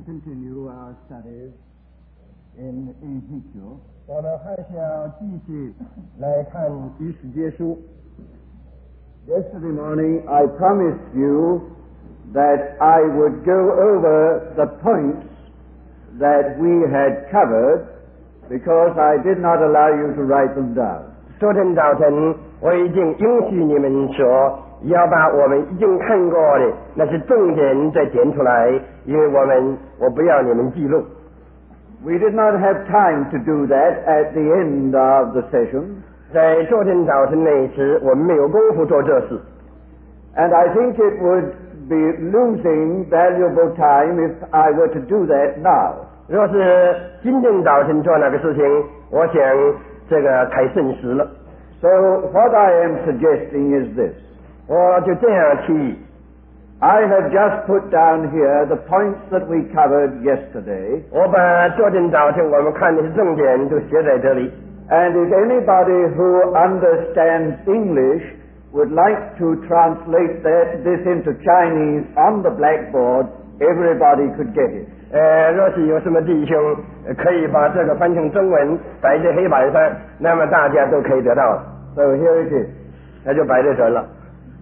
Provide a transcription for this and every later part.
continue our studies in Ezekiel. 我们还是要继续来看以西结书。 Yesterday morning I promised you that I would go over the points that we had covered because I did not allow you to write them down. 昨天早晨我已经允许你们说要把我们已经看过的那些重点再点出来，因为我不要你们记录。 We did not have time to do that at the end of the session. 在昨天早晨那一次，我们没有功夫做这事。 And I think it would be losing valuable time if I were to do that now. 若是今天早晨做那个事情，我想这个太现实了。 So what I am suggesting is this. 我就这样提议。 I have just put down here the points that we covered yesterday. 我把昨天早晨我们看的重点都写在这里。 And if anybody who understands English would like to translate this into Chinese on the blackboard, everybody could get it. 若是有什么弟兄可以把这个翻成中文摆在黑板上，那么大家都可以得到。 So here it is. 那就摆在这了。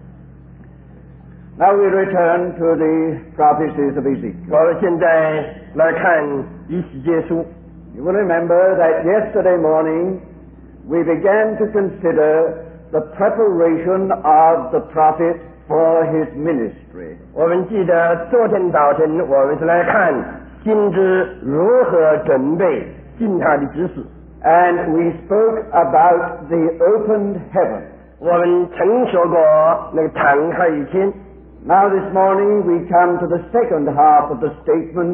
Now we return to the prophecies of Ezekiel. 我们现在来看以西结书。 You will remember that yesterday morning we began to consider the preparation of the prophet for his ministry. 我们记得昨天早晨我们是来看先知如何准备尽他的指示。 And we spoke about the opened heaven. 我们曾说过那个敞开的天。 Now this morning we come to the second half of the statement,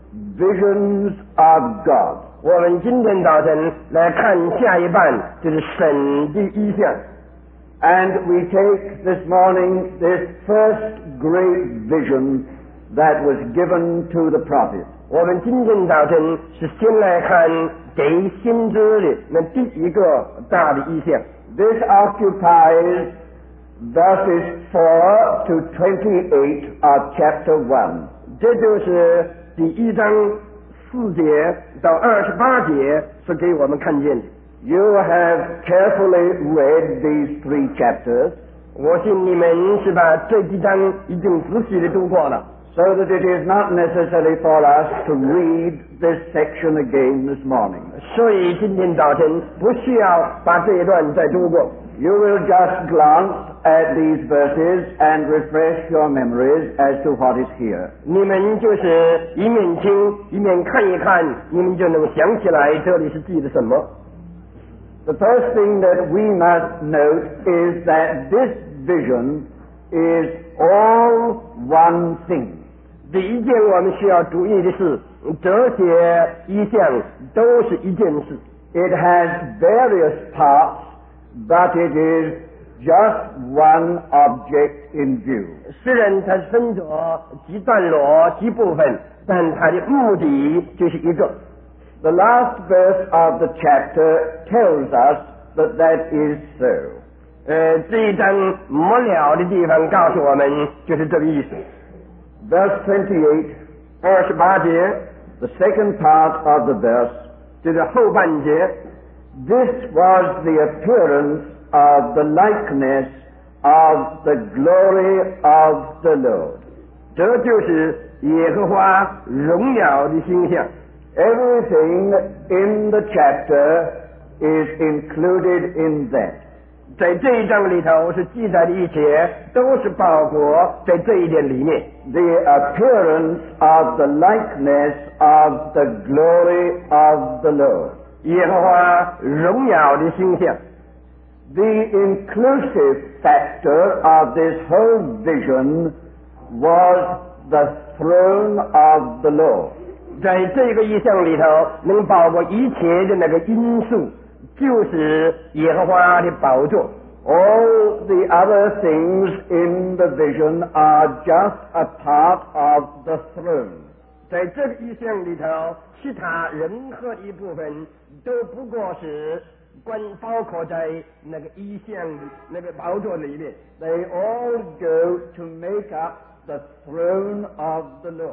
visions of God. 我们今天早晨来看下一半，就是神的意象。 And we take this morning this first great vision that was given to the prophet. 我们今天早晨是先来看给先知的那第一个大的意象。 This occupies verses 4 to 28 of chapter 1. 这就是第一章4节到28节是给我们看见的。 You have carefully read these 3 chapters. 我信你们是把这几章已经仔细的读过了。 So that it is not necessary for us to read this section again this morning. 所以今天早晨不需要把这一段再读过。 You will just glance at these verses and refresh your memories as to what is here. 你们就是一面听一面看一看，你们就能想起来这里是记的什么。 The first thing that we must note is that this vision is all one thing. 第一件我们需要注意的是，这些意象都是一件事。 It has various parts, but it is just one object in view. 虽然它分作几段落几部分，但它的目的就是一个。 The last verse of the chapter tells us that is so. 这一章末了的地方告诉我们就是这个意思。 Verse 28, 28节 the second part of the verse, 就是后半节。 This was the appearance of the likeness of the glory of the Lord. 这就是耶和华荣耀的形象。 Everything in the chapter is included in that. 在这一章里头是记载的一切都是包括在这一点里面。 The appearance of the likeness of the glory of the Lord. 耶和华荣耀的形象。 The inclusive factor of this whole vision was the throne of the Lord. 在这个意象里头能包括一切的那个因素就是耶和华的宝座。 All the other things in the vision are just a part of the throne. 在这个意象里头，其他任何一部分都不过是包括在那个意象那个宝座里面。 They all go to make up the throne of the Lord.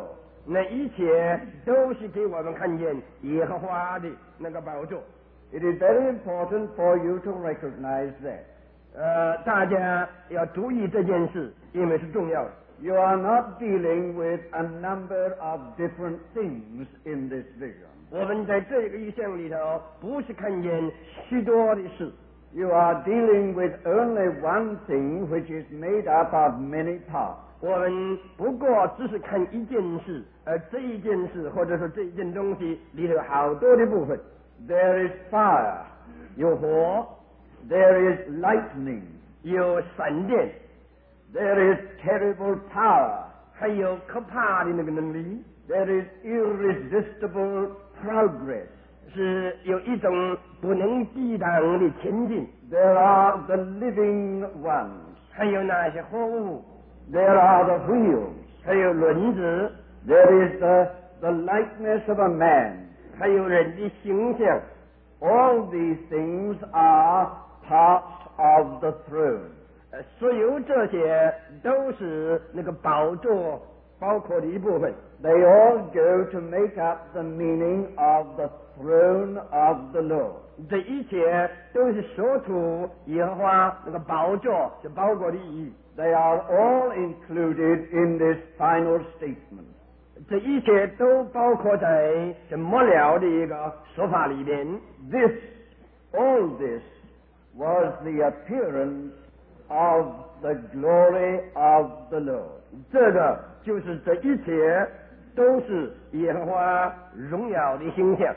那一切都是给我们看见耶和华的那个宝座。 It is very important for you to recognize that. 大家要注意这件事，因为是重要的。 You are not dealing with a number of different things in this vision. 我们在这个意象里头，不是看见许多的事。 You are dealing with only one thing which is made up of many parts. 我们不过只是看一件事，而这一件事或者说这一件东西里头有好多的部分。 There is fire. 有火， There is lightning. 有闪电， There is terrible power. 还有可怕的那个能力， There is irresistible progress. 是有一种不能抵挡的前进。 There are the living ones. 还有那些活物， There are the wheels. 还有轮子， There is the likeness of a man. 还有人的形象。 All these things are parts of the throne. 所有这些都是那个宝座包括的一部分。 They all go to make up the meaning of the throne of the Lord. 这一切都是说出耶和华那个宝座是包括的意义。 They are all included in this final statement. 这一切都包括在这末了的一个说法里边。 All this was the appearance of the glory of the Lord. 这个就是这一切都是耶和华荣耀的形象。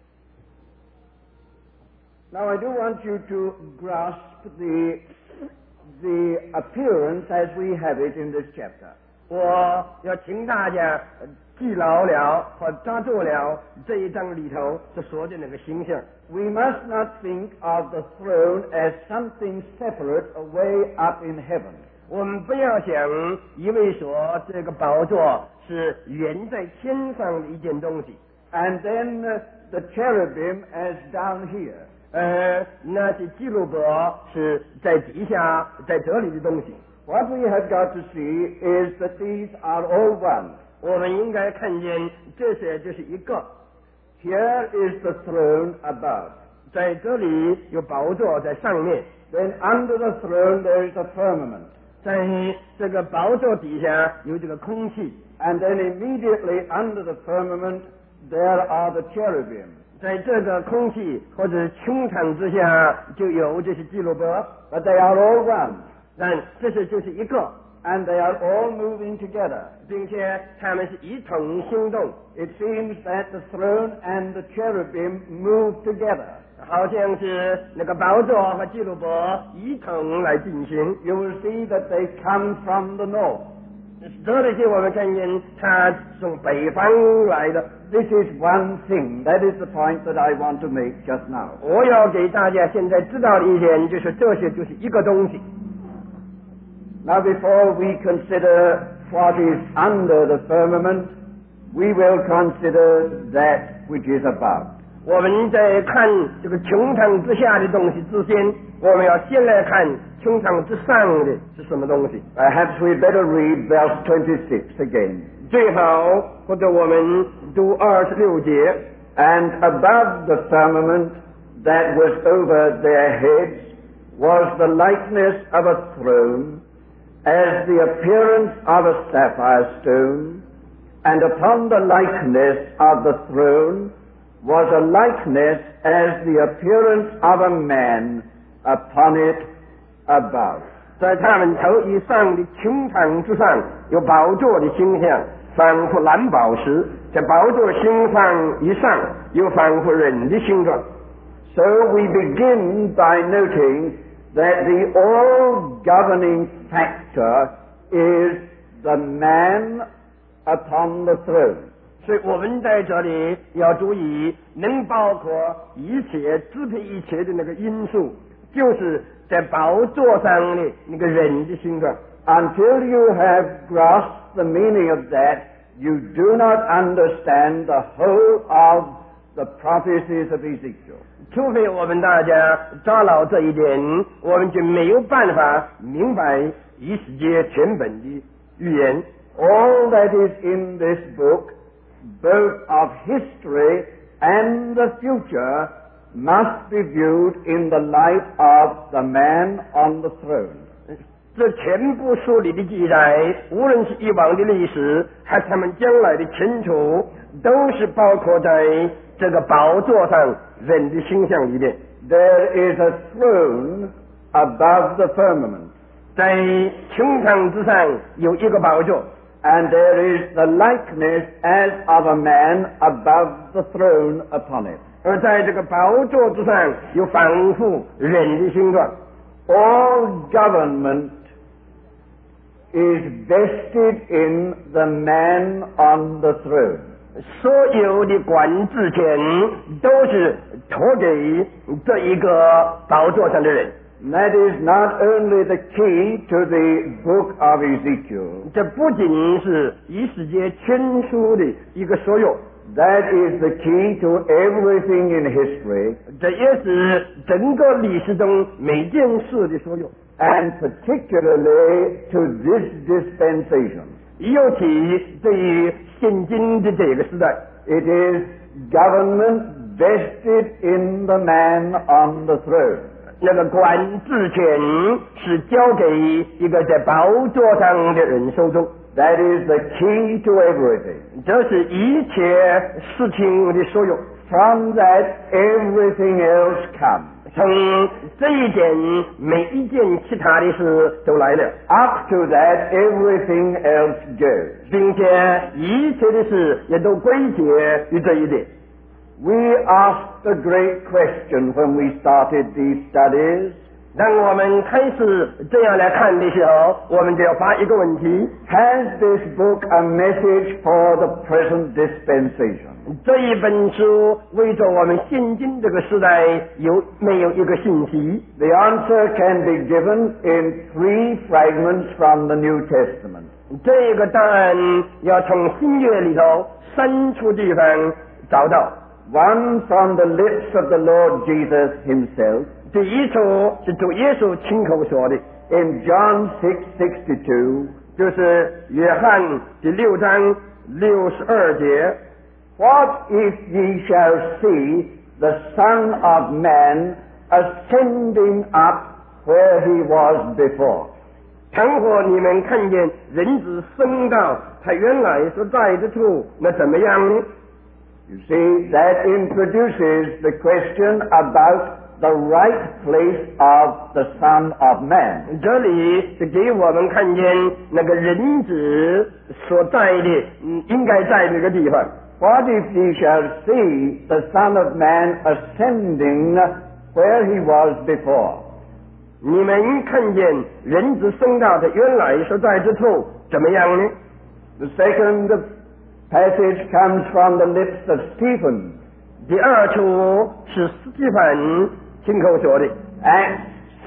Now I do want you to grasp the appearance as we have it in this chapter. 我要请大家记牢了和抓住了这一章里头所说的那个形象。 We must not think of the throne as something separate away up in heaven. 我们不要想以为说这个宝座是远在天上的一件东西， And then the cherubim as down here. 那些基路伯是在底下，在这里的东西。 What we have got to see is that these are all one. 我们应该看见这些就是一个。 Here is the throne above. 在这里有宝座在上面， Then under the throne there is a firmament. 在这个宝座底下有这个空气， And then immediately under the firmament there are the cherubim. 在这个空气或者穹场之下就有这些基路伯， But they are all one. 但这些就是一个， And they are all moving together. 并且他们是一同行动， It seems that the throne and the cherubim move together. 好像是那个宝座和基路伯一同来进行。 You will see that they come from the north. 这些我们看见他从北方来的。 This is one thing. That is the point that I want to make just now. 我要给大家现在知道的一点就是这些就是一个东西。 Now before we consider what is under the firmament, we will consider that which is above. 我们在看这个穹场之下的东西之前，我们要先来看穹场之上的是什么东西。 Perhaps we'd better read verse 26 again. 最好或者我们读26节。 And above the firmament that was over their heads was the likeness of a throne, as the appearance of a sapphire stone, and upon the likeness of the throne was a likeness as the appearance of a man upon it above. 在他们头以上的穹场之上有宝座的形象，仿佛蓝宝石，在宝座形上以上有仿佛人的形状。 So we begin by noting that the all-governing factor is the man upon the throne. 所以我们在这里要注意，能包括一切支配一切的那个因素，就是在宝座上的那个人的形状。 Until you have grasped the meaning of that, you do not understand the whole of the prophecies of Ezekiel. 除非我们大家抓牢这一点，我们就没有办法明白以世界全本的预言。 All that is in this book both of history and the future, must be viewed in the light of the man on the throne. 这全部书里的记载，无论是以往的历史，还是他们将来的清楚，都是包括在这个宝座上人的形象里面。 There is a throne above the firmament. 在穹苍之上有一个宝座。 And there is the likeness as of a man above the throne upon it. 而在这个宝座之上有仿佛人的形状。 All government is vested in the man on the throne. 所有的管制权都是托给这一个宝座上的人。 That is not only the key to the book of Ezekiel. 这不仅是以世界全书的一个所有。 That is the key to everything in history. 这也是整个历史中每件事的所有。 And particularly to this dispensation. 尤其对于现今的这个时代。 It is government vested in the man on the throne. 那个管制权是交给一个在宝座上的人手中。 That is the key to everything. 这是一切事情的所有。 From that, everything else comes. 从这一点，每一件其他的事都来了。 Up to that, everything else goes. 并且一切的事也都归结于这一点。 We asked a great question when we started these studies. 当我们开始这样来看的时候，我们就要发一个问题： Has this book a message for the present dispensation? 这一本书为着我们现今这个时代有没有一个信息？ The answer can be given in 3 fragments from the New Testament. 这个答案要从新约里头3处地方找到。 One from the lips of the Lord Jesus himself. 第一处是主耶稣亲口说的 In John 6:62, 就是约翰第6章62节 What if ye shall see the Son of Man ascending up where he was before? 倘或你们看见人子升到他原来所在的处，那怎么样呢？ You see, that introduces the question about the right place of the Son of Man. 这里是给我们看见那个人子所在的应该在那个地方。 What if ye shall see the Son of Man ascending where he was before? 你们看见人子升到他原来所在之处，怎么样呢？ The second passage comes from the lips of Stephen. 第二处是斯蒂芬亲口说的 Acts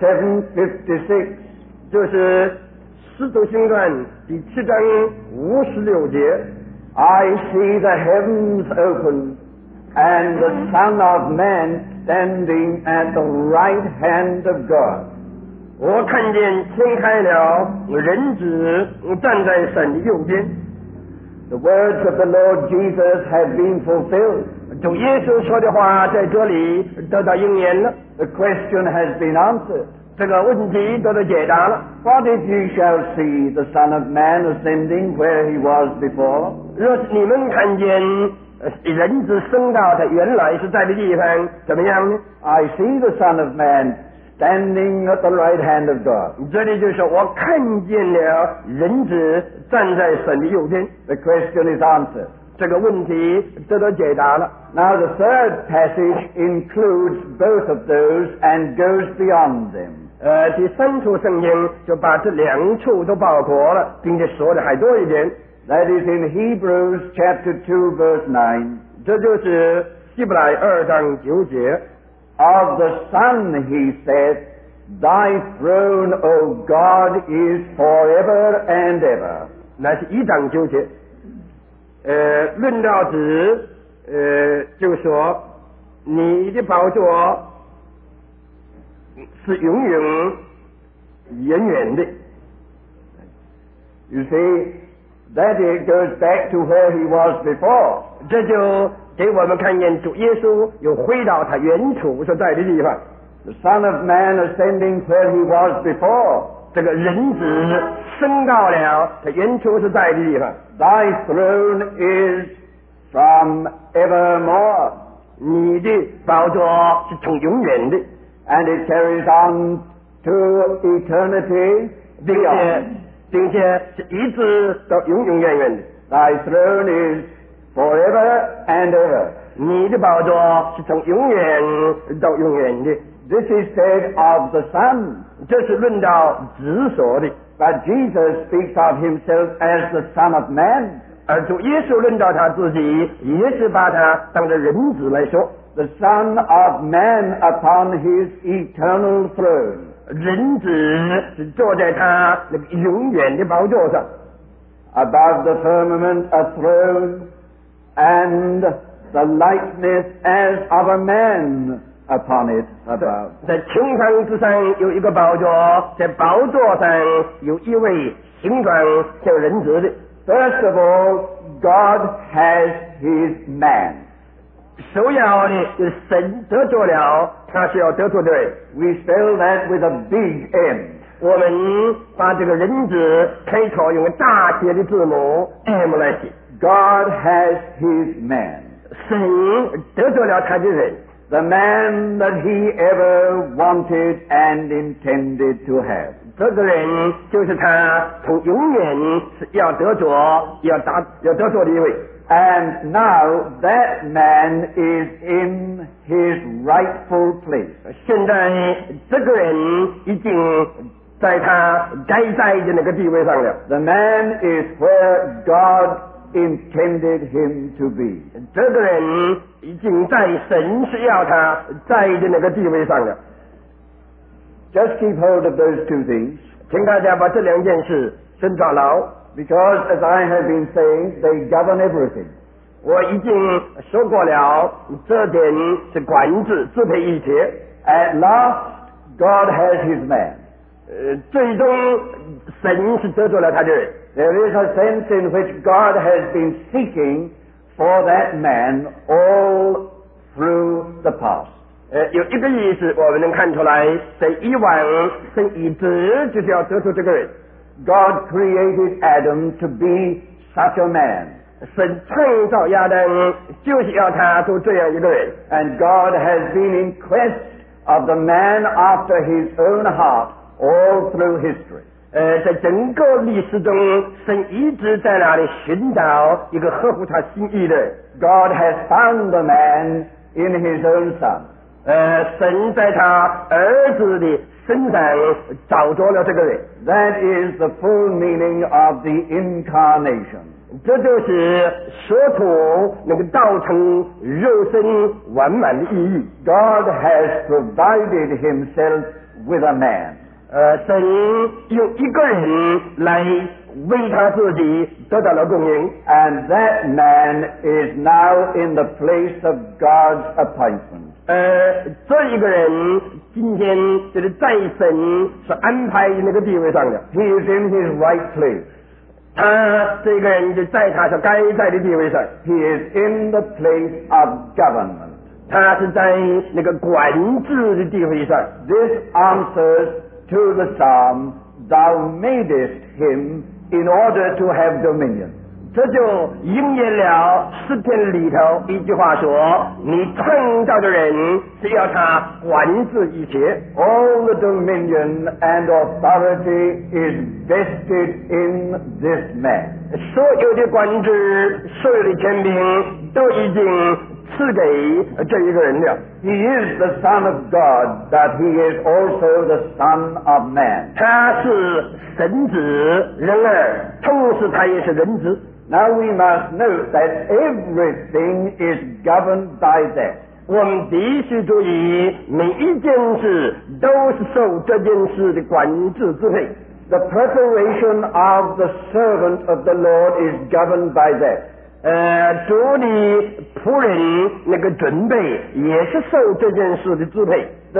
7:56. 就是使徒行传第7章56节 I see the heavens open and the Son of Man standing at the right hand of God. 我看见天开了，人子站在神的右边。 The words of the Lord Jesus have been fulfilled. 主耶稣说的话在这里得到应验了， The question has been answered. 这个问题得到解答了。 What if ye shall see the Son of Man ascending where he was before? 若是你们看见人子升到他原来是在的地方，怎么样呢？ I see the Son of Man standing at the right hand of God. 这里就是我看见了人子站在神的右边。 The question is answered. 这个问题得到解答了。 Now the third passage includes both of those and goes beyond them. 第3处圣经就把这2处都包括了，并且说的还多一点。 That is in Hebrews chapter 2 verse 9. 这就是希伯来2章9节。 Of the Son he said, Thy throne, O God, is forever and ever. 那是1章9节。论到子，就说你的宝座是永永远远的。 You see, that it goes back to where he was before. 这就给我们看见主耶稣又回到他原处所在的地方。 The Son of Man ascending where he was before. 这个人子升到了他原处所在的地方。 Thy throne is from evermore. 你的宝座是从永远的， And it carries on to eternity 并且是一直到永永远远的。 Thy throne is forever and ever. 你的宝座是从永远到永远的。 This is said of the Son. 这是论到子所的， But Jesus speaks of himself as the Son of Man. 而主耶稣论到他自己，也是把他当作人子来说。 The Son of Man upon his eternal throne. 人子是坐在他那个永远的宝座上。 Above the firmament a throne, and the likeness as of a man upon it above. 在穹苍之上有一个宝座，在宝座上有一位形状像人子的。 First of all, God has his man. 首要的就是神得着了，他是要得着的人。 We spell that with a big M. 我们把这个人子开头用大写的字母 M 来写。 God has his man. 神得着了他的人， The man that he ever wanted and intended to have. 这个人就是他从永远是要得着、要得着的一位。 And now that man is in his rightful place. 现在这个人已经在他该在的那个地位上了。 The man is where God intended him to be. 这个人已经在神是要他在的那个地位上了。 Just keep hold of those two things, 请大家把这两件事深抓牢， because as I have been saying, they govern everything. 我已经说过了，这点是管制支配一切。 At last, God has his man. 最终神是得着了他的人。 There is a sense in which God has been seeking for that man all through the past. 有一个意思，我们能看出来，在以往神一直就是要得出这个人。 God created Adam to be such a man. 神创造亚当就是要他做这样一个人。 And God has been in quest of the man after his own heart all through history. 在整个历史中，神一直在那里寻找一个合乎他心意的人。 God has found the man in his own son. 神在他儿子的身上找着了这个人。 That is the full meaning of the incarnation. 这就是说出那个道成肉身完满的意义。 God has provided himself with a man. 神用一个人来为他自己得到了供应， And that man is now in the place of God's appointment. 这一个人今天就是在神所安排的那个地位上的， He is in his right place. 他这个人就在他所该在的地位上， He is in the place of government. 他是在那个管制的地位上。 This answers to the psalm, Thou madest him in order to have dominion. 这就应验了诗篇里头一句话说：“你创造的人是要他管制一切。” All the dominion and authority is vested in this man. 所有的管制、所有的权柄都已经赐给这一个人了。 He is the Son of God, but he is also the Son of man. 他是神子，然而同时他也是人子。 Now we must note that everything is governed by that. 我们必须注意，每一件事都是受这件事的管制支配。 The preparation of the servant of the Lord is governed by that. 主的仆人那个准备也是受这件事的支配。 The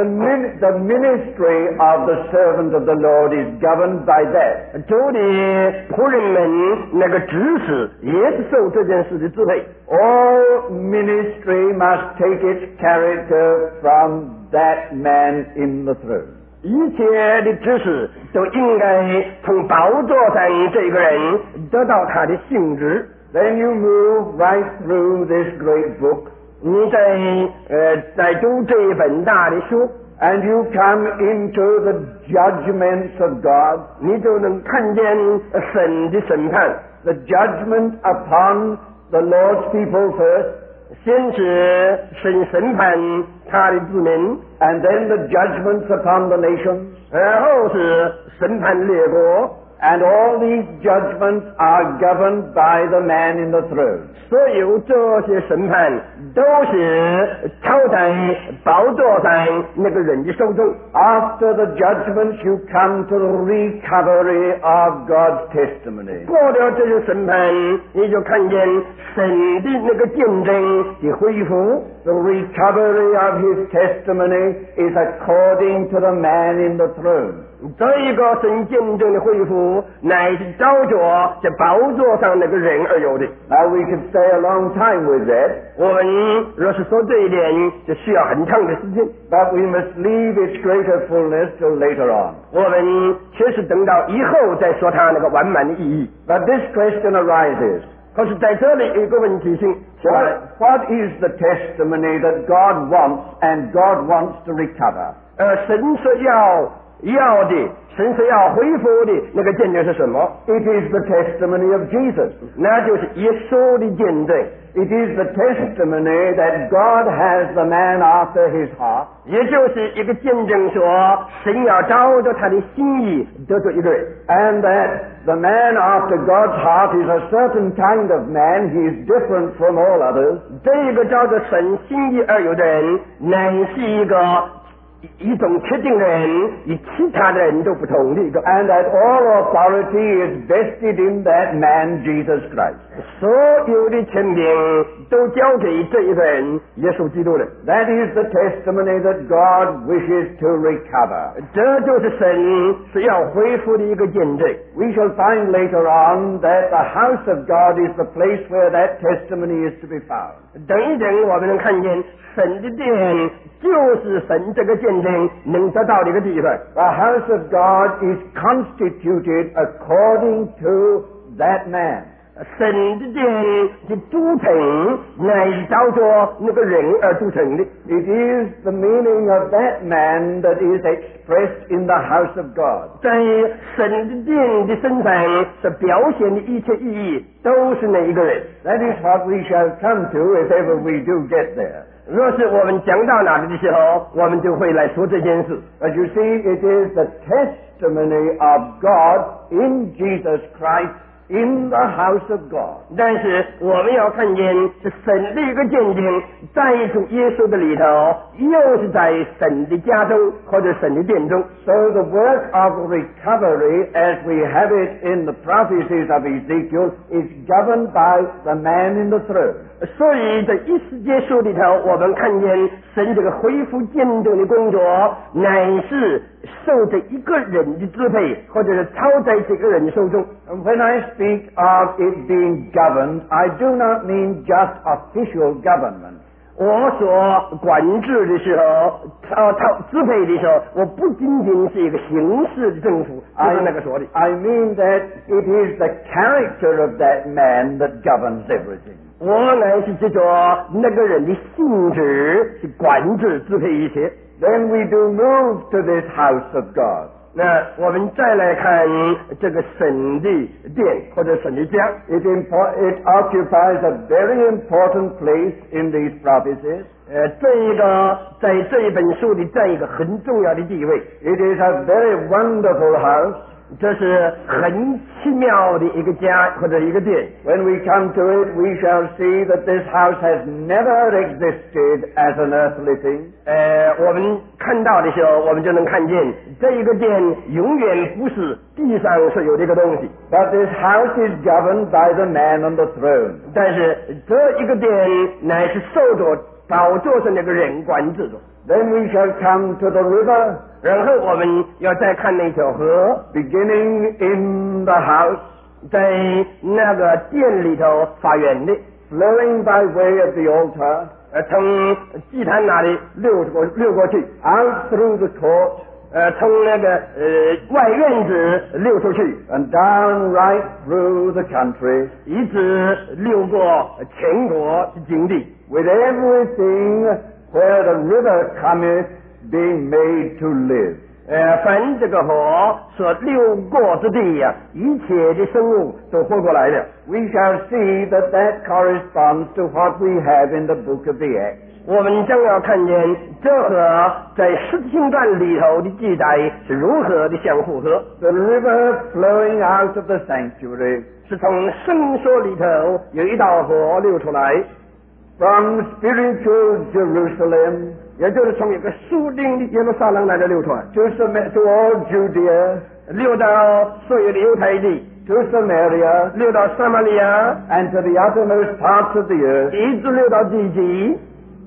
ministry of the servant of the Lord is governed by that. 主的仆人们那个指使也是受这件事的支配。 All ministry must take its character from that man in the throne. 一切的指示都应该从宝座上这个人得到他的性质。 Then you move right through this great book. 你在读这一本大的书 and you come into the judgments of God. 你就能看见神的审判。 The judgment upon the Lord's people first. 先是神审判他的子民 and then the judgments upon the nations. 然后是审判列国。 And all these judgments are governed by the man in the throne. 所有这些审判都是操在宝座上那个人的手中。 After the judgments, you come to the recovery of God's testimony. 过了这些审判，你就看见神的那个见证的恢复。 The recovery of his testimony is according to the man in the throne. 这一个神见证的恢复，乃是照着这宝座上那个人而有的。 Now we could stay a long time with that. 我们若是说这一点，就需要很长的时间。 But we must leave its greater fullness till later on. 我们确实等到以后再说它那个完满的意义。 But this question arises. 可是在这里有一个问题性。 What is the testimony that God wants and God wants to recover? 神是要的，神是要恢复的那个见证是什么？ It is the testimony of Jesus. 那就是耶稣的见证。 It is the testimony that God has the man after his heart. 也就是一个见证说，神要照着他的心意得着一个人。 And that the man after God's heart is a certain kind of man. He is different from all others. 这个照着神心意而有的人，乃是一种特定的人，与其他的人都不同的一个。 And that all authority is vested in that man, Jesus Christ. 所有的权柄都交给这一个人，耶稣基督的。 That is the testimony that God wishes to recover. 这就是神是要恢复的一个见证。 We shall find later on that the house of God is the place where that testimony is to be found. 等一等，我们能看见神的殿就是神这个见证能得到的一个地方。 The house of God is constituted according to that man. 神的殿的组成乃是照着那个人而组成的。 It is the meaning of that man that is expressed in the house of God. 在神的殿的身上所表现的一切意义，都是那一个人。 That is what we shall come to if ever we do get there. 若是我们讲到哪里的时候，我们就会来说这件事。 But you see, it is the testimony of God in Jesus Christ in the house of God. 但是我们要看见是神的一个见证，在主耶稣的里头，又是在神的家中或者神的殿中。 So the work of recovery, as we have it in the prophecies of Ezekiel, is governed by the man in the throne. 所以在一世节书里头，我们看见神这个恢复见证的工作，乃是受着一个人的支配，或者是操在这个人手中。 And when I speak of it being governed, I do not mean just official government. 我所管制的时候，支配的时候，我不仅仅是一个形式的政府，就是那个说的。 I mean that it is the character of that man that governs everything. 我乃是借着那个人的性质去管制支配一切。 Then we do move to this house of God. 那我们再来看这个神的殿或者神的家。 It occupies a very important place in these prophecies. 这一个在这一本书里占一个很重要的地位。 It is a very wonderful house. 这是很奇妙的一个家或者一个殿。 When we come to it, we shall see that this house has never existed as an earthly thing. 我们看到的时候，我们就能看见这一个殿永远不是地上所有的一个东西。 But this house is governed by the man on the throne. 但是这一个殿乃是受着宝座上那个人管制的。 Then we shall come to the river, 然后我们要再看那条河， beginning in the house, 在那个殿里头发源的， flowing by way of the altar, 从祭坛那里流过去， out through the court, 从那个外院子流出去， and down right through the country, 一直流过全国的境地， with everything where the river cometh being made to live. 凡这个河所流过之地呀，一切的生物都活过来了。 We shall see that that corresponds to what we have in the book of the Acts. 我们将要看见这和在使徒行传里头的记载是如何的相符合。 The river flowing out of the sanctuary 是从圣所里头有一道河流出来， from spiritual Jerusalem 也就是从一个属灵的耶路撒冷来的流出来， to all Judea, 流到所有的犹太地， to Samaria, 流到撒玛利亚， and to the uttermost parts of the earth. 一直流到地极。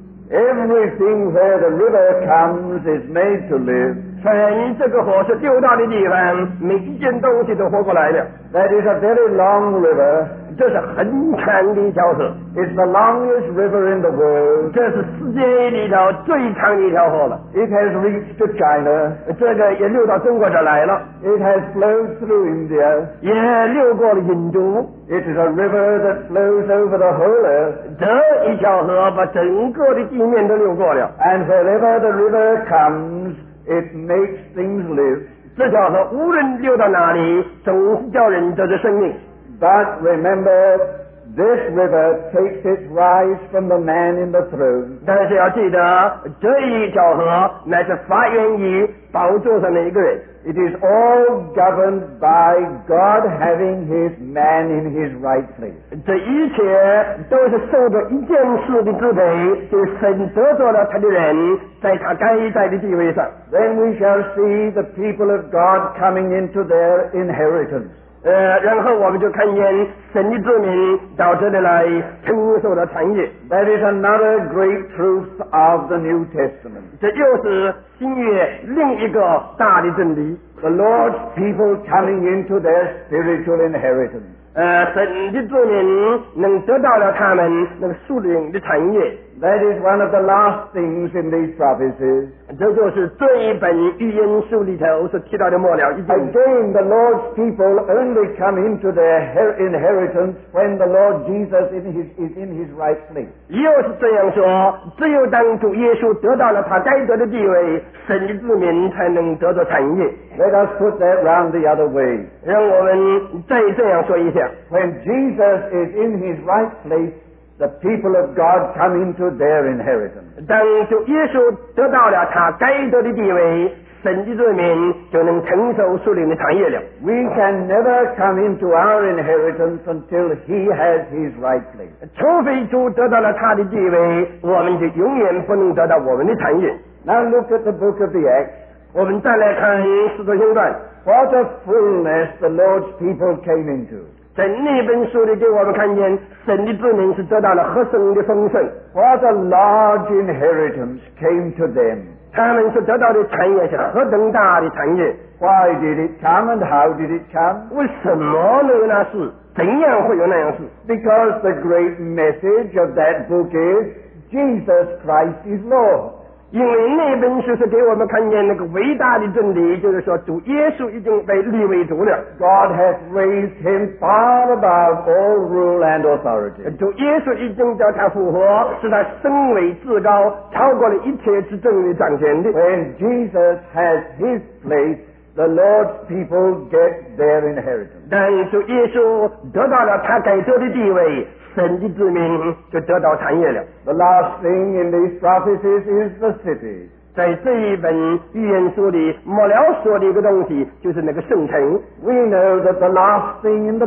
Everything where the river comes is made to live. 凡这个河是流到的地方，每一件东西都活过来了。 That is a very long river. 这是很长的一条河， It's the longest river in the world. 这是世界里头最长的一条河了。 It has reached to China. 这个也流到中国这来了， It has flowed through India. 也流过了印度。 It is a river that flows over the whole earth. 这一条河把整个的地面都流过了。 And wherever the river comes, it makes things live. 这条河无论流到哪里，总是叫人得着生命。 But remember, this river takes its rise from the man in the throne. 但是要记得，这一条河乃是发源于宝座上的一个人。 It is all governed by God having his man in his right place. 这一切都是受着一件事的支配，就是神得着了他的人，在他该在的地位上。 Then we shall see the people of God coming into their inheritance. 然后我们就看见神的子民到这里来承受了产业。 That is another great truth of the New Testament. 这又是新约另一个大的真理。 The Lord's people coming into their spiritual inheritance. 神的子民能得到了他们那个属灵的产业。 That is one of the last things in these prophecies. 这就是这一本预言书里头所提到的末了一件。 Again, the Lord's people only come into their inheritance when the Lord Jesus is in his right place. 又是这样说，只有当主耶稣得到了他该得的地位，神的子民才能得到产业。 Let us put that round the other way. 让我们再这样说一下， When Jesus is in his right place, the people of God come into their inheritance. 当主耶稣得到了他该得的地位，神的子民就能承受属灵的产业了。 We can never come into our inheritance until he has his right place. 除非主得到了他的地位，我们就永远不能得到我们的产业。 Now look at the book of the Acts. 我们再来看使徒行传， What a fullness the Lord's people came into. 在那本书里给我们看见神的子民是得到了何等的丰盛， What a large inheritance came to them. 他们所得到的产业是何等大的产业。 Why did it come and how did it come? 为什么能有那事？怎样会有那样事？ Because the great message of that book is Jesus Christ is Lord. 因为那本书是给我们看见那个伟大的真理，就是说主耶稣已经被立为主了。 God hath raised him far above all rule and authority. 主耶稣已经叫他复活，使他升为至高，超过了一切之正的掌权的。 When Jesus has his place, the Lord's people get their inheritance. 但主耶稣得到了他该得的地位，神的子民就得到产业了。 The last thing in these prophecies is the city. 在这一本预言书里，末了说的一个东西，就是那个圣城。 We know that the last thing in the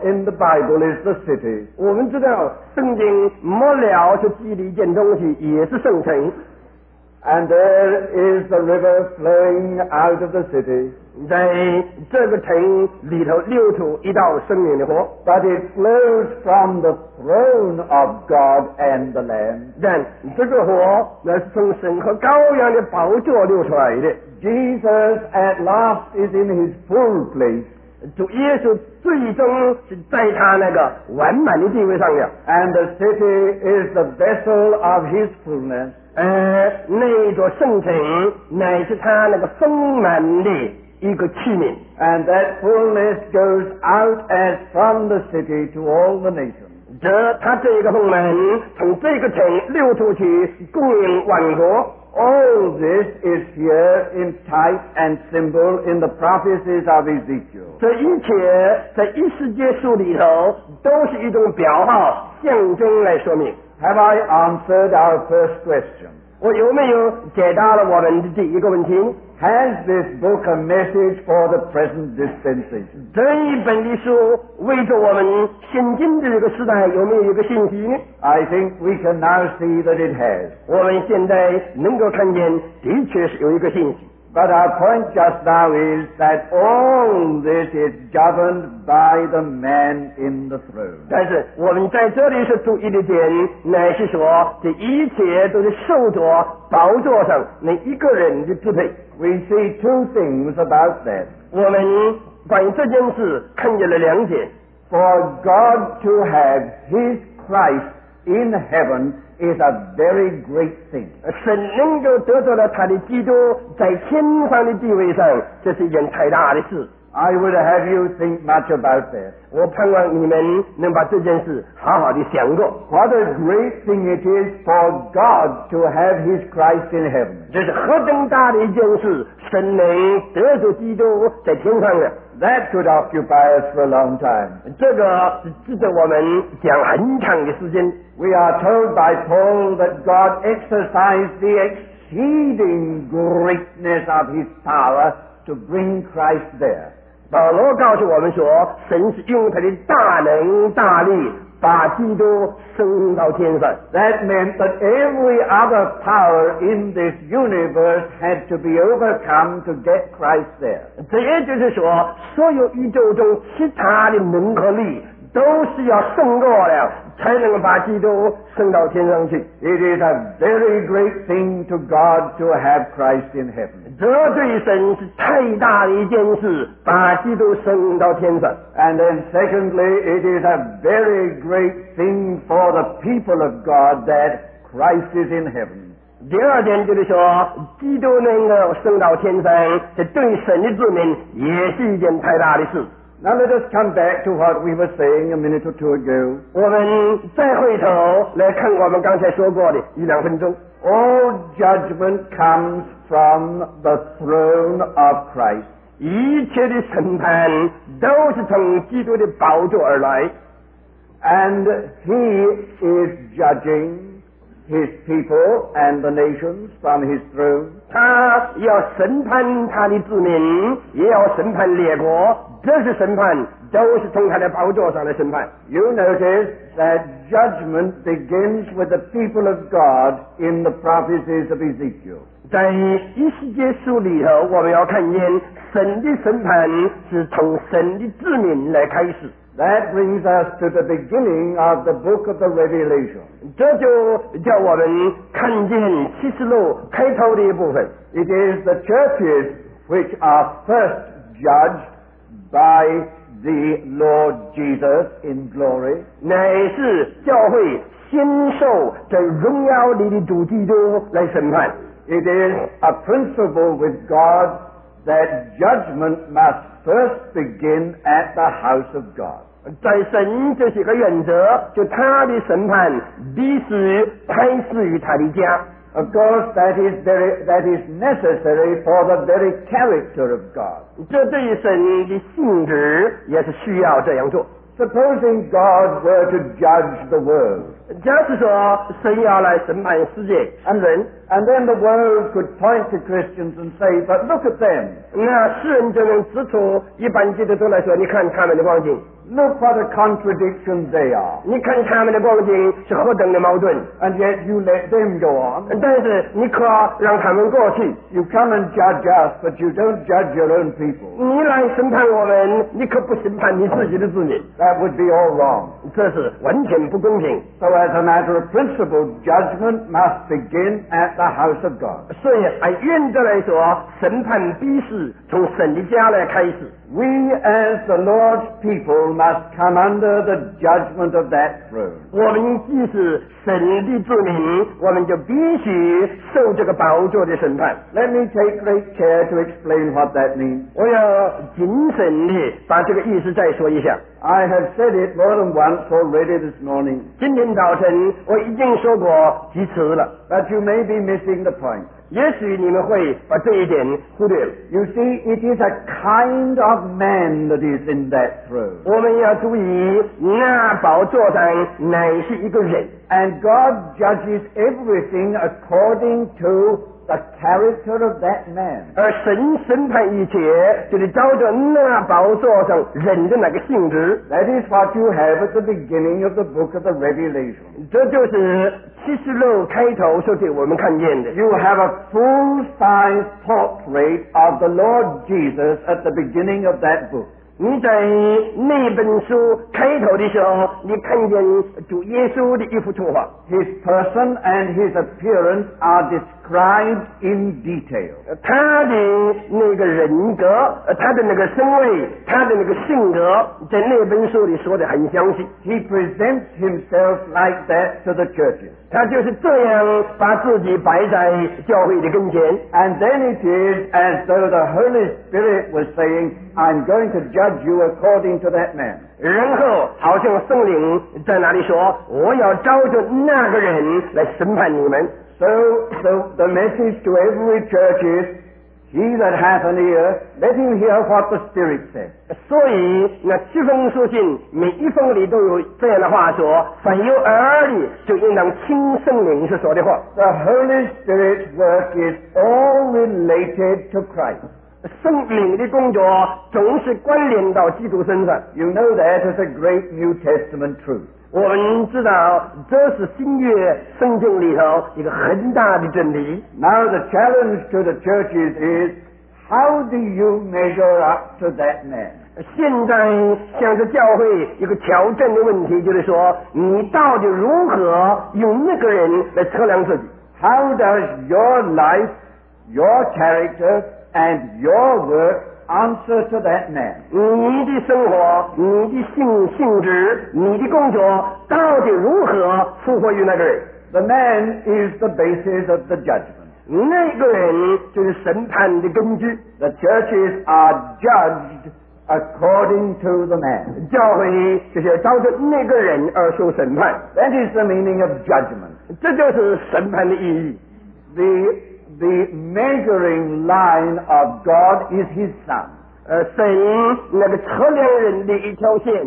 Bible is the city. 我们知道，圣经末了所记的一件东西，也是圣城。 And there is the river flowing out of the city. 在这个城里头流出一道生命的河， But it flows from the throne of God and the Lamb. 但这个河那是从神和羔羊的宝座流出来的。 Jesus at last is in his full place. 主耶稣最终是在他那个完满的地位上了， And the city is the vessel of his fullness. 那座圣城乃是他那个丰满的一个器皿， And that fullness goes out as from the city to all the nations. 他这个丰满从这个城流出去，供应万国。 All this is here in type and symbol in the prophecies of Ezekiel. 这一切在一世界书里头都是一种表号、象征来说明。 Have I answered our first question? 我有没有解答了我们的第一个问题？ Has this book a message for the present dispensation? 这一本的书为着我们现今的这个时代有没有一个信息呢？ I think we can now see that it has. 我们现在能够看见，的确是有一个信息。 But our point just now is that all this is governed by the man in the throne. 但是我们在这里是注意的点，乃是说这一切都是受着宝座上那一个人的支配。 We see two things about that. 我们关于这件事看见了两点。 For God to have his Christ in heaven is a very great thing. 神能够得到了他的基督在天上的地位上，这是一件太大的事。 I would have you think much about that. 我盼望你们能把这件事好好的想过。 What a great thing it is for God to have his Christ in heaven. 这是何等大的一件事，神能得着基督在天上的。 That could occupy us for a long time. 这个是值得我们讲很长的时间。 We are told by Paul that God exercised the exceeding greatness of his power to bring Christ there. 保罗告诉我们说，神是用他的大能大力把基督升到天上。 That meant that every other power in this universe had to be overcome to get Christ there. 这也就是说，所有宇宙中其他的能和力都是要胜过了，才能把基督升到天上去。 It is a very great thing to God to have Christ in heaven. 这对神是太大的一件事，把基督升到天上。 And then secondly, it is a very great thing for the people of God that Christ is in heaven. 第二点就是说，基督能够升到天上，这对神的子民也是一件太大的事。 Now let us come back to what we were saying a minute or two ago. 我们再回头来看我们刚才说过的一两分钟。 All judgment comes from the throne of Christ. 一切的审判都是从基督的宝座而来， And he is judging his people and the nations from his throne. 他要审判他的子民，也要审判列国，这是审判都是从他的宝座上的审判。 You notice that judgment begins with the people of God in the prophecies of Ezekiel. 在以西结书里头，我们要看见神的审判是从神的子民来开始。 That brings us to the beginning of the book of the Revelation. 这就叫我们看见启示录开头的一部分。 It is the churches which are first judged by the Lord Jesus in glory. 乃是教会先受在荣耀里的主基督来审判。 It is a principle with God that judgment must first begin at the house of God. 在神这些个原则，就他的审判必须开始于他的家。 Of course, that is necessary for the very character of God. 这对神的性质也是需要这样做。 Supposing God were to judge the world, 假使说神要来审判世界人， and then the world could point to Christians and say, but look at them. 那世人就能指出一般基督徒来说，你看他们的光景。 Look what a contradiction they are. 你看他们的光景是何等的矛盾， And yet you let them go on. 但是你可让他们过去。 You come and judge us, but you don't judge your own people. 你来审判我们，你可不审判你自己的子民， That would be all wrong. 这是完全不公平。 So as a matter of principle, judgment must begin at the house of God. 所以按原则来说，审判必是从神的家来开始。 We as the Lord's people must come under the judgment of that throne. 我们既是神的子民，我们就必须受这个宝座的审判。 Let me take great care to explain what that means. 我要谨慎地把这个意思再说一下。 I have said it more than once already this morning, 今天早晨我已经说过几次了， but you may be missing the point. 也许你们会把这一点忽略了。 You see, it is a kind of man that is in that throne. 我们要注意，那宝座上乃是一个人， And God judges everything according to the character of that man. 而神审判一切，就是照着那宝座上人的那个性质。 That is what you have at the beginning of the book of the Revelation. 这就是70楼开头所给我们看见的。 You have a full-size portrait of the Lord Jesus at the beginning of that book. 你在那本书开头的时候，你看见主耶稣的一幅图画， His person and his appearance are described in detail. 他的那个人格，他的那个身位，他的那个性格，在那本书里说的很详细。 He presents himself like that to the churches. 他就是这样把自己摆在教会的跟前。 And then it is as though the Holy Spirit was saying, I'm going to judge you according to that man. 然后好像圣灵在那里说：“我要照着那个人来审判你们。” So the message to every church is, he that hath an ear, let him hear what the Spirit says. 所以那7封书信每一封里都有这样的话说：凡有耳的，就应当听圣灵所说的话。 The Holy Spirit's work is all related to Christ. 圣灵的工作总是关联到基督身上。 You know that as a great New Testament truth. 我们知道这是新约圣经里头一个很大的真理。 Now the challenge to the churches is, how do you measure up to that man? 现在向着教会一个挑战的问题，就是说，你到底如何用那个人来测量自己？ How does your life, your character, and your work answer to that man? 你的生活、你的性质、你的工作，到底如何符合于那个人？ The man is the basis of the judgment. 那个人就是审判的根据。 The churches are judged according to the man. 教会就是照着那个人而受审判， That is the meaning of judgment. 这就是审判的意义。 The measuring line of God is His Son. 神那个测量人的一条线，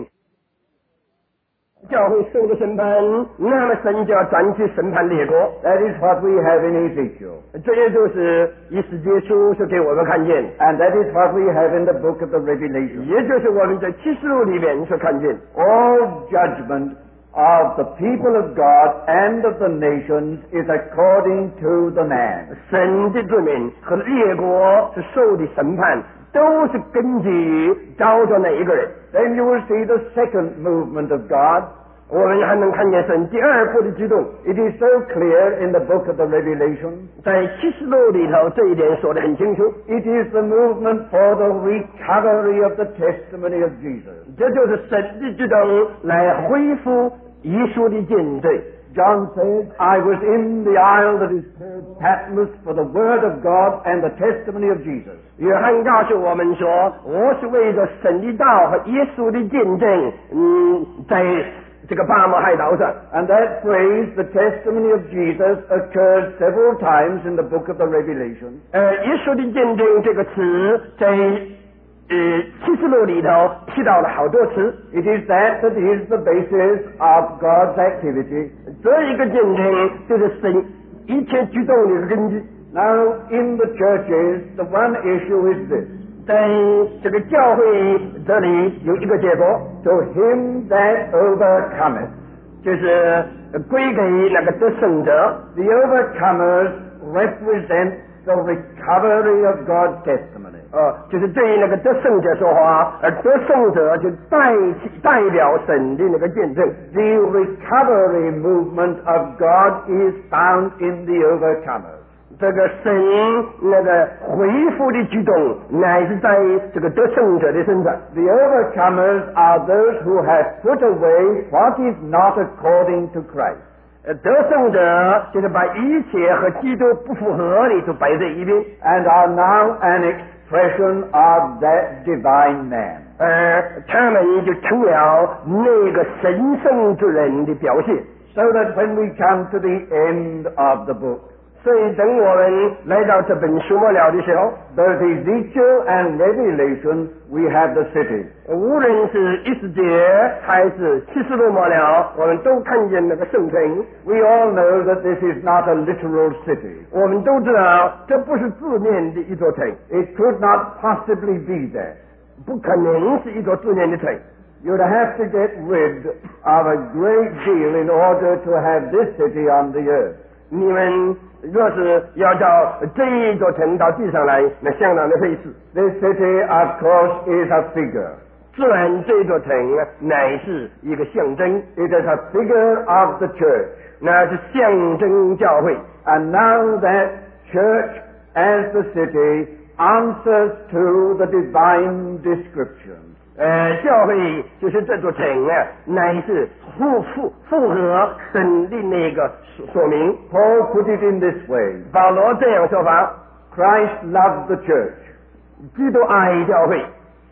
教会受的审判，那么神就要转去审判列国。 That is what we have in Ezekiel. 这也就是以斯帖书所给我们看见， And that is what we have in the book of the Revelation. 也就是我们在启示录里面所看见。 All judgment of the people of God and of the nations is according to the man. 神的子民和列国是受的审判，都是根据照着那一个人。 Then you will see the second movement of God. 我们还能看见神第二步的举动， It is so clear in the book of the Revelation. 在启示录里头这一点说得很清楚。 It is the movement for the recovery of the testimony of Jesus. 这就是神的举动来恢复耶稣的见证。 John says, I was in the isle that is called Patmos for the word of God and the testimony of Jesus. 约翰告诉我们说，我是为着神的道和耶稣的见证，在这个巴摩海岛上。 And that phrase, the testimony of Jesus, occurs several times in the book of the Revelation. 耶稣的见证这个词在启示录里头提到了好多次。 It is that is the basis of God's activity. 这一个见证就是神一切举动的一个根据。 Now, in the churches, the one issue is this. 在这个教会这里有一个结果。 to him that overcometh. 就是归给那个得胜者。 The overcomers represent the recovery of God's testimony. 就是对于那个得胜者说话，而得胜者就代表神的那个见证。 The recovery movement of God is found in the overcomers. 这个神那个恢复的举动，乃是在这个得胜者的身上。 The overcomers are those who have put away what is not according to Christ. 得胜者就是把一切和基督不符合的都摆在一边， And are now an expression of that divine man. 而他们就成了那个神圣之人的表现。 So that when we come to the end of the book, 所以等我们来到这本书末了的时候， both Ezekiel and Revelation, we have the city. 无论是以斯帖还是启示录末了，我们都看见那个圣城。 We all know that this is not a literal city. 我们都知道这不是字面的一座城， It could not possibly be that. 不可能是一座字面的城。 You'd have to get rid of a great deal in order to have this city on the earth. 你们若是要到这一座城到地上来，那相当的费事。 This city, of course, is a figure. 自然这座城乃是一个象征， It is a figure of the church. 那是象征教会。 And now that church as the city answers to the divine description. 教会就是这座城乃是符合神的那个说明。 Paul put it in this way. 保罗这样说法： Christ loved the church 基督爱教会，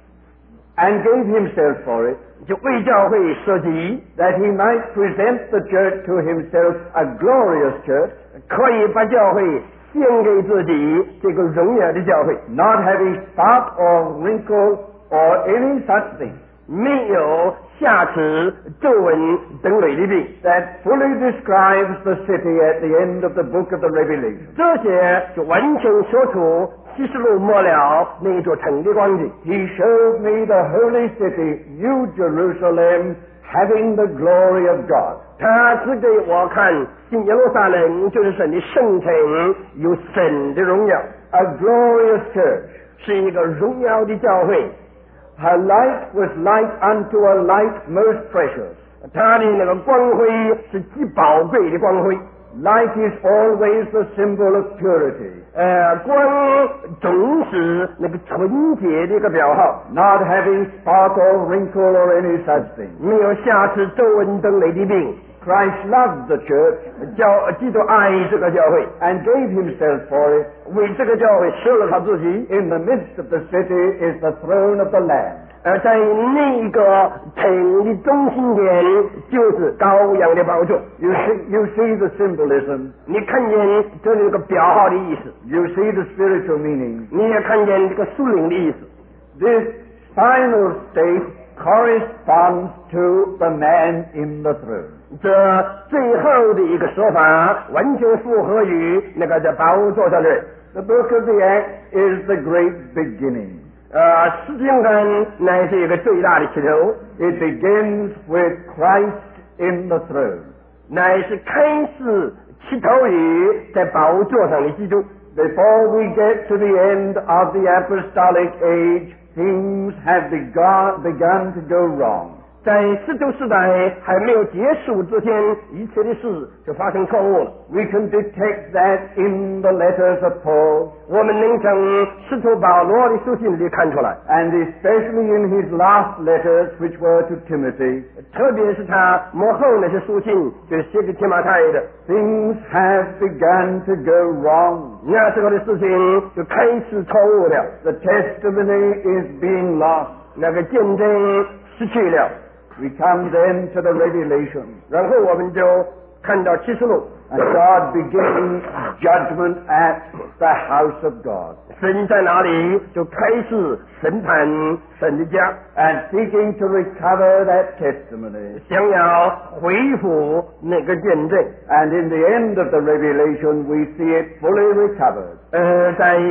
and gave himself for it, 就为教会设计， that he might present the church to himself a glorious church, 可以把教会献给自己这个荣耀的教会， not having spot or wrinkle or any such thing, 没有瑕疵、皱纹等类的病。 that fully describes the city at the end of the book of the Revelation. 这些就完全说出启示录末了那一座城的光景。 He showed me the holy city, New Jerusalem, having the glory of God. 他指给我看新耶路撒冷就是神的圣城，有神的荣耀， A glorious church. 是一个荣耀的教会。 Her light was like unto a light most precious. 他的那个光辉是极宝贵的光辉。 Light is always the symbol of purity, 光总是那个纯洁的一个表号， not having spot or wrinkle or any such thing. 没有瑕疵、皱纹等类的病。 Christ loved the church 基督爱这个教会， and gave himself for it. 为这个教会舍了他自己。 In the midst of the city is the throne of the Lamb. 在那个城的中心点就是羔羊的宝座。 You see the symbolism. 你看见这里有个表号的意思， You see the spiritual meaning. 你也看见这个属灵的意思。 This final state corresponds to the man in the throne. 这最后的一个说法完全符合于那个在宝座上的人。 The book of the Acts is the great beginning. 实际上乃是一个最大的起头， It begins with Christ in the throne. 乃是开始起头于在宝座上的基督。 Before we get to the end of the apostolic age, things have begun to go wrong. 在使徒时代还没有结束之前，一切的事就发生错误了。 We can detect that in the letters of Paul, 我们能从使徒保罗的书信里看出来， and especially in his last letters, which were to Timothy. 特别是他幕后那些书信，就是写给提摩太的， Things have begun to go wrong. 那时候的事情就开始错误了， The testimony is being lost. 那个见证失去了。 We come then to the Revelation, 然后我们就看到启示录， and God begins judgment at the house of God, 神在哪里就开始审判神的家， and seeking to recover that testimony. 想要恢复那个见证。 And in the end of the Revelation, we see it fully recovered. 在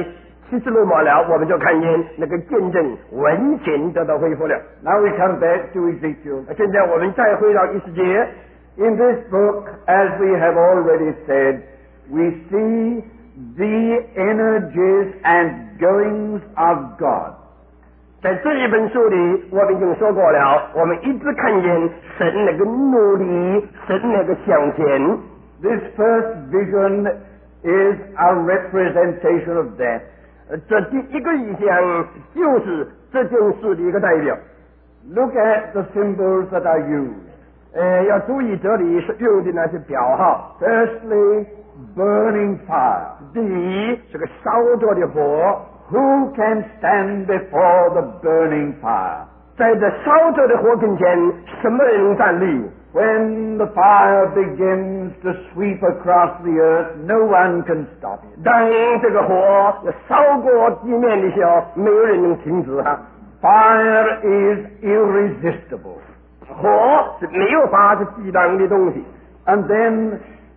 启示录末了，我们就看见那个见证完全得到恢复了。 Now we come back to Ezekiel. 现在我们再回到以斯帖。 In this book, as we have already said, we see the energies and goings of God. 在这一本书里，我们已经说过了，我们一直看见神那个努力，神那个向前。 This first vision is a representation of that. 这第一个意象就是这件事的一个代表。 Look at the symbols that are used. 要注意这里是用的那些表号。 Firstly, burning fire. 第一是个烧着的火， Who can stand before the burning fire? 在这烧着的火跟前，什么人能站立？ When the fire begins to sweep across the earth, no one can stop it. 当这个火烧过地面的时候，没有人能停止它。 Fire is irresistible. 火是没有法子抵挡的东西。 And then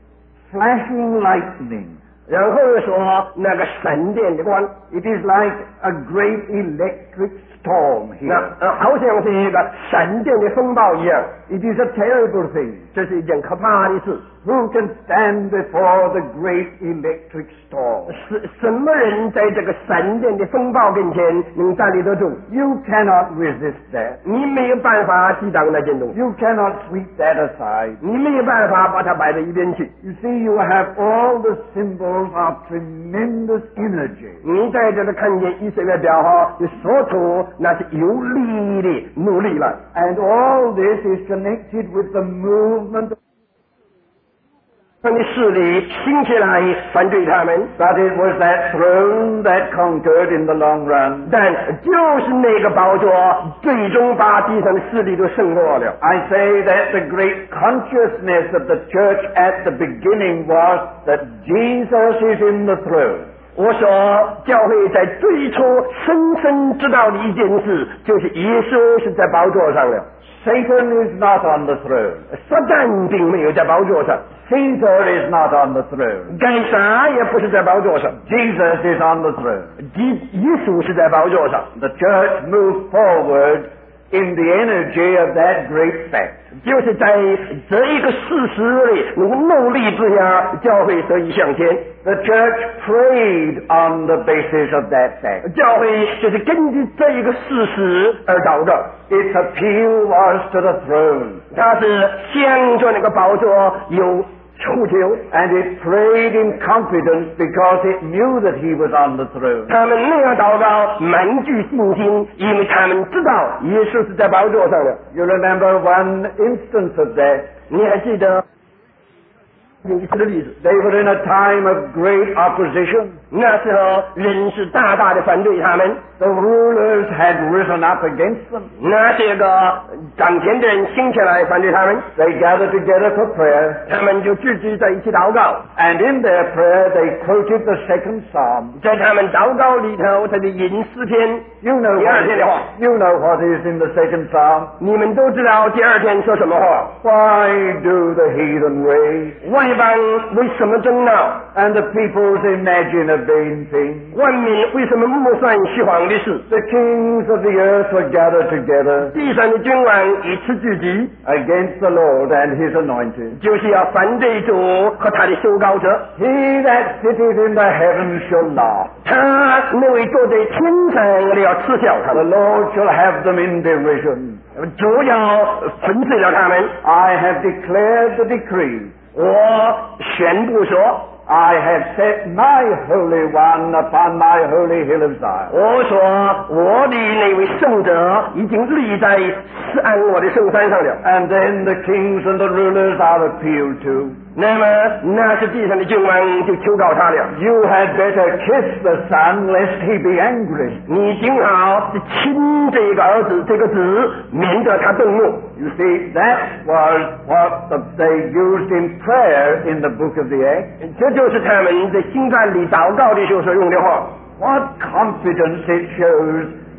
flashing lightning. 然后又说那个闪电的光， It is like a great electric storm 那 here. 好像是一个闪电的风暴一样， It is a terrible thing. 这是一件可怕的事。 Who can stand before the great electric storm? 是什么人在这个闪电的风暴跟前能站立得住？ You cannot resist that. 你没有办法抵挡那件东西， You cannot sweep that aside. 你没有办法把它摆到一边去。 You see, you have all the symbols of tremendous energy. 你在这里看见以色列表号，就说出那是有力的努力了。 And all this is connected with the movement. 他的势力兴起来反对他们， But it was that throne that conquered in the long run. 但就是那个宝座最终把地上的势力都胜过了。 I say that the great consciousness of the church at the beginning was that Jesus is in the throne. 我说，教会在最初深深知道的一件事，就是耶稣是在宝座上了。 Satan is not on the throne. 撒旦并没有在宝座上， Caesar is not on the throne. 该撒也不是在宝座上， Jesus is on the throne. 耶稣是在宝座上。 The church moved forward in the energy of that great fact. 就是在这一个事实里，能够努力之下，教会得以向前。 The church prayed on the basis of that fact. 教会就是根据这一个事实而祷告。 Its appeal was to the throne. 他是向着那个宝座有诉求， And it prayed in confidence because it knew that he was on the throne. 他们那样祷告满具信心，因为他们知道耶稣是在宝座上的。 You remember one instance of that. 你还记得一次的例子？ They were in a time of great opposition. 那时候人是大大的反对他们， The rulers had risen up against them. 那些个掌权的人兴起来反对他们， They gathered together for prayer. 他们就聚集在一起祷告。 And in their prayer they quoted the second psalm. 在他们祷告里头，他就引诗篇 You know 第二天的话， you know what is in the second psalm. 你们都知道第二天说什么话。 Why do the heathen rage? 外邦为什么争闹？ And the peoples imagine a vain thing. 万民为什么目算虚谎的事？ The kings of the earth were gathered together 地上的君王一次聚集， against the Lord and his anointed. 就是要反对主和他的修膏者。 He that sitteth in the heavens shall laugh. 他那位坐在天上的要嗤笑他 The 们， Lord shall have them in derision. 主要粉碎了他们。 I have declared the decree. 我宣布说， I have set my Holy One upon my holy hill of Zion. 我说我的那位圣者已经立在施安我的圣山上了。 And then the kings and the rulers are appealed to. 那么那是地上的君王就求告他了。 You had better kiss the Son lest he be angry. 你最好是亲这个儿子这个子，免得他动怒。 You see, that was what they used in prayer in the book of the Acts. 这就是他们在新战里祷告的时候所用的话。 What confidence it shows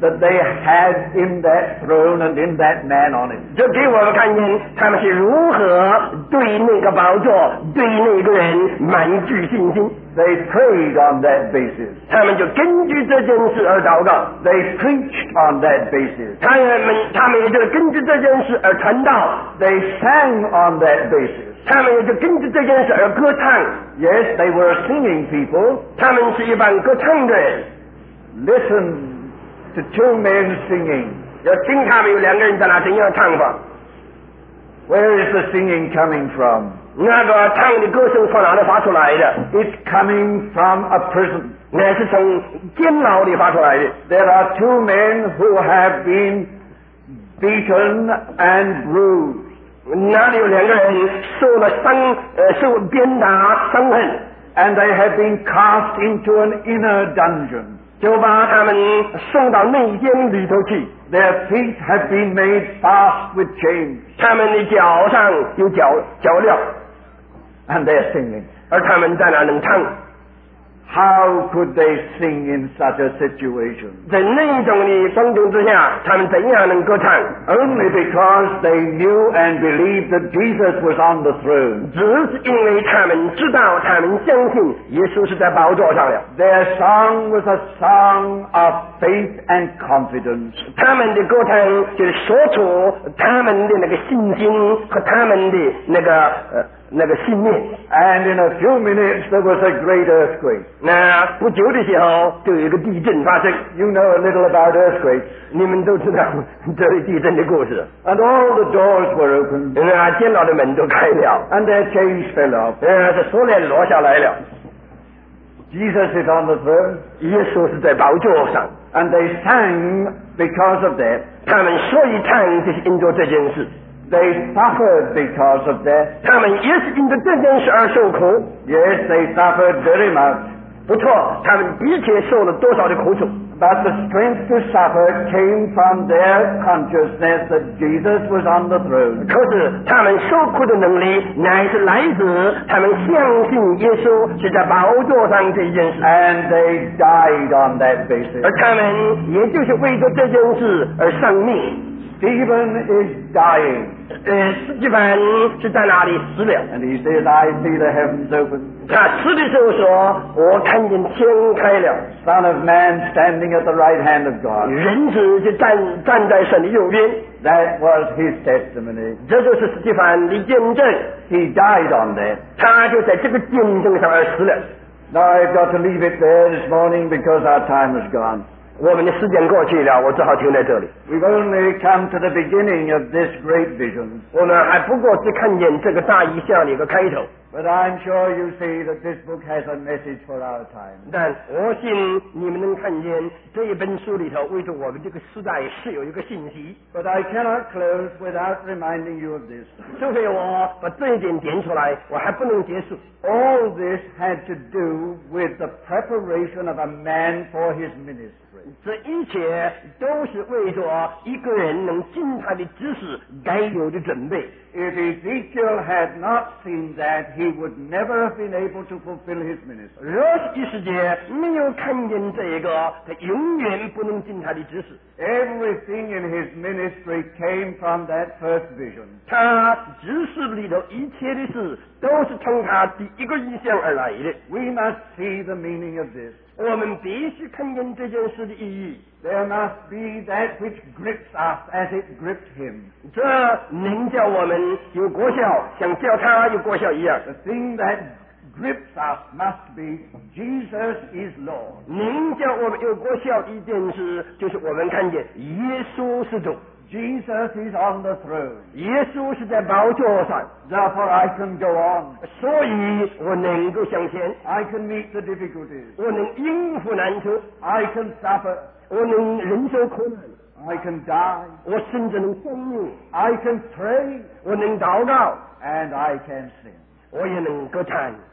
that they had in that throne and in that man on it. 这给我们看见他们是如何对那个宝座、对那个人满具信心。 They prayed on that basis. 他们就根据这件事而祷告。 They preached on that basis. 他们也就根据这件事而传道。 They sang on that basis. 他们也就根据这件事而歌唱。 Yes, they were singing people. 他们是一帮歌唱的人。 Listen to two men singing. 要听他们有两个人在那怎样唱法。 Where is the singing coming from? 那个唱的歌声从哪里发出来的？ It's coming from a prison. 那是从监牢里发出来的。 There are two men who have been beaten and bruised. 那里有两个人受鞭打伤痕 And they have been cast into an inner dungeon. 就把他们送到内监里头去。 Their feet have been made fast with chains. 他们的脚上有脚镣， And they're singing. 而他们在那能唱。 How could they sing in such a situation? 在那种的光景之下，他们怎样能歌唱？ Only because they knew and believed that Jesus was on the throne. 只是因为他们知道，他们相信耶稣是在宝座上了。 Their song was a song of faith and confidence. 他们的歌唱就是说出他们的那个信心和他们的那个信念。 And in a few minutes there was a great earthquake. 那不久的时候就有一个地震发生。 You know a little about earthquakes. 你们都知道这位地震的故事。 And all the doors were opened. 那监牢的门都开了。 And their chains fell off. 这锁链落下来了。 Jesus is on the throne. 耶稣是在宝座上。 And they sang because of that. 他们所以唱就是因着这件事。 They suffered because of that. 他们也是因着这件事而受苦。 Yes, they suffered very much. 不错，他们的确受了多少的苦楚。 But the strength to suffer came from their consciousness that Jesus was on the throne. 可是他们受苦的能力乃是来自他们相信耶稣是在宝座上这一件事。 And they died on that basis. 而他们也就是为着这件事而丧命。 Stephen is dying. 司提反是在哪里死了？ And he says, I see the heavens open. 他死的时候说：“我看见天开了， Son of Man standing at the right hand of God. 人子就站在神的右边。” That was his testimony. 这就是司提反的见证。 He died on that. 他就在这个见证上而死了。 Now I've got to leave it there this morning because our time has gone. 我们的时间过去了，我只好停在这里。 We've only come to the beginning of this great vision. 我们还不过只看见这个大意象的一个开头。 But I'm sure you see that this book has a message for our time. 但我信你们能看见这一本书里头为着我们这个时代是有一个信息。 But I cannot close without reminding you of this. 除非我把这一点点出来，我还不能结束。 All this had to do with the preparation of a man for his ministry. 这一切都是为着一个人能尽他的知识该有的准备。 If Ezekiel had not seen that, he would never have been able to fulfill his ministry. 若是一世界没有看见这个，他永远不能尽他的知识。 Everything in his ministry came from that first vision. 他知识里头一切的事都是从他第一个意象而来的。 We must see the meaning of this. 我们必须看见这件事的意义。 There must be that which grips us as it gripped him. 这能叫我们有国效，像叫他有国效一样。 The thing that grips us must be Jesus is Lord. 能叫我们有国效的一件事，就是我们看见耶稣是主。 Jesus is on the throne. 耶稣是在宝座上， Therefore I can go on. 所以我能够向前， I can meet the difficulties. 我能应付难处， I can suffer. 我能忍受苦难， I can die. 我甚至能生命， I can pray. 我能祷告， And I can sing. 我也能歌唱。